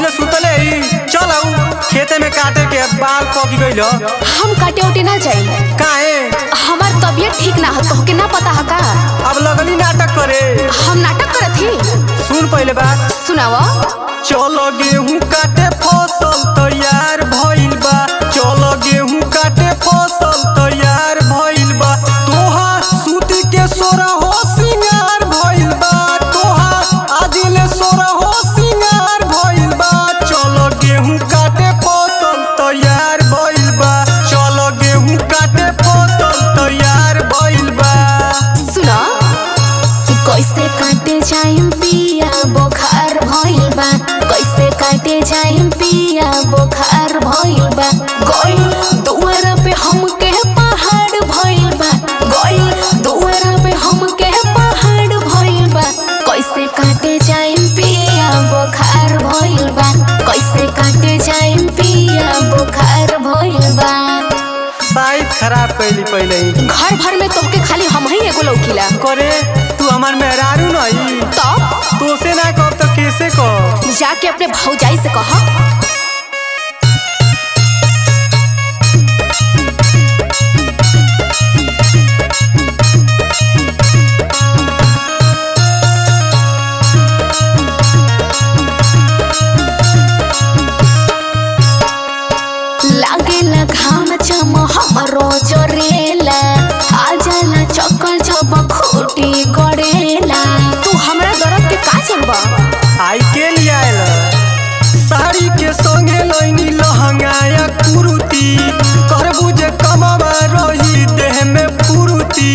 ले सुतले ही चल आऊ खेते में काटे के बाल पकी गइल। हम काटे उटे ना जाई। काहे? हमार तबीयत ठीक ना है, तोहके ना पता है का? अब लगनी नाटक करे। हम नाटक करत ही। सुन पहले बात सुनावा। चलो गेहूं काटे फसल तैयार भइल बा। चलो गेहूं काटे फसल तैयार भइल बा। तोहा सूती के सोरा हो सिंगार भइल बा। तोहा आजिले सोरा हो सिंगार भइल बा। चलो गेहूं काटे फसल तैयार भइल बा। चलो गेहूं काटे फसल तैयार भइल बा। सुना कैसे काटे जाइम पिया बुखार भइल बा। कैसे काटे जाइम पिया बुखार भइल बा। गइल दुआरा पे हमके पहाड़ भइल बा। गइल दुआरा पे हमके पहाड़ भइल बा। कैसे काटे जाइम पिया बुखार भइल बा। कैसे काटे जाइम पिया बुखार भइल बा। शायद खराब कैली पहले ही। घर भर में तोहके खाली हम ही एगो लौकीला करे तू हमार मेहरारू नहीं तो से ना कब तो कैसे कह? जाके अपने भौजाई से कहा। लागेला घाम चम हमरो जोरेला। आजाला चक्कर जब खूटी गड़ेला। तू हमरा दर्द के का चलबा? आई के लिए आयल साड़ी के संगे लैनी लहंगाया कुरुती। करबू जे कमावा रही देह में फुरुती।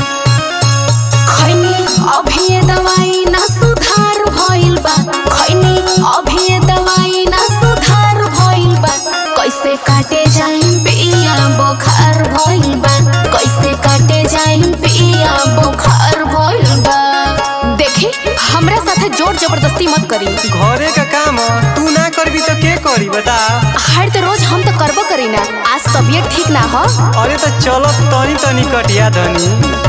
खैनी अभी दवाई ना सुधार भइल बा। खैनी अभी दवाई ना सुधार भइल बा। कैसे काटे जाइम पिया बुखार भइल बा। कैसे काटे जाइम पिया बुखार भइल बा। देखी हमरा साथे जोर जबरदस्ती मत करी। घरे का काम तू ना करबी तो के करी बता? हर तो रोज हम तो करबो करी ना। आज तबीयत ठीक ना हो। अरे तो चलो तनी तनी कटिया धनी।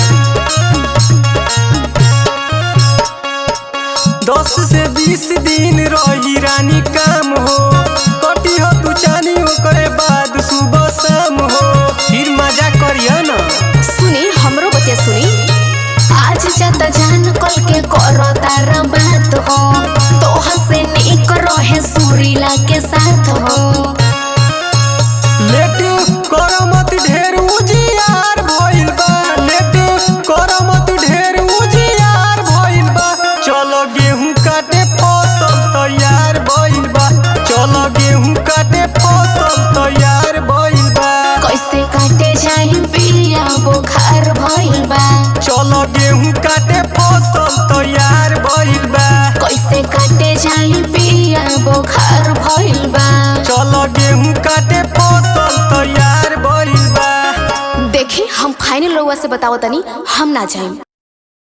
10 से 20 दिन रही रानी काम हो। कटी हो तू चानी ओकरे बाद सुबह शाम हो। फिर मजा करिया ना। सुनी हमरो बतिया सुनी। आज जाता जान कल के करो तारा बात हो। तोह से निक रहे सुरीला के साथ हो। लेट करो मत ढेर उजियार भइल बा। लेट करो मत ढेर उजियार भइल बा। चलो गेहूं काटे फसल तैयार भइल बा। चलो गेहूं काटे फसल तैयार भइल बा। कैसे काटे जाइम पिया बुखार भइल बा। चलो गेहूं काटे फसल तैयार भइल बा। कैसे काटे जाइम पिया बुखार भइल बा। चलो गेहूं काटे फसल तैयार भइल बा। देखी हम खाइने लोगवा से बतावतनी हम ना जाइम।